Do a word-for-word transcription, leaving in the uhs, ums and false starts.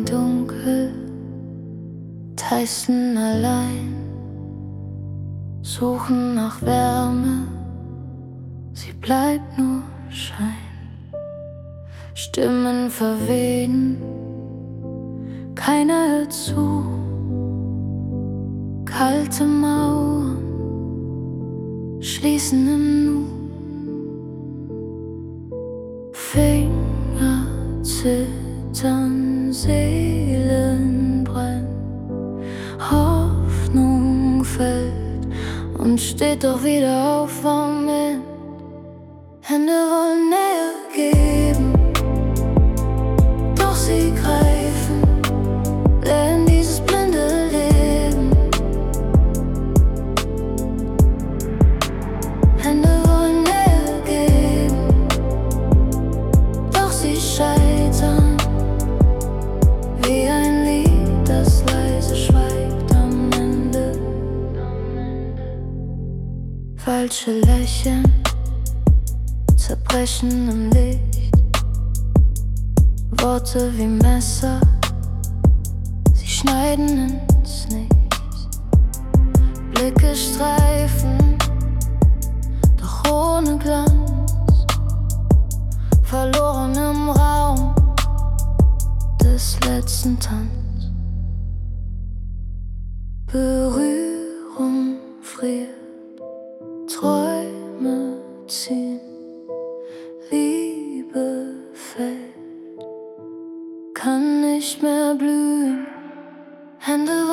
dunkel, Tyson allein, suchen nach Wärme, sie bleibt nur Schein. Stimmen verwehen, keiner hört zu, kalte Mauern schließen im Nu. Finger zittern, Seelen brennen, Hoffnung fällt und steht doch wieder auf am Ende. Hände wollen Nähe geben, doch sie greifen leer in dieses blinde Leben. Hände wollen Nähe geben, doch sie scheitern wie ein Lied, das leise schweigt am Ende. Falsche Lächeln zerbrechen im Licht, Worte wie Messer, sie schneiden ins Nichts. Blicke streifen, doch ohne Glanz, verloren im Raum des letzten Tanz. Berührung friert, Träume ziehen, Liebe fällt, kann nicht mehr blühen. Hände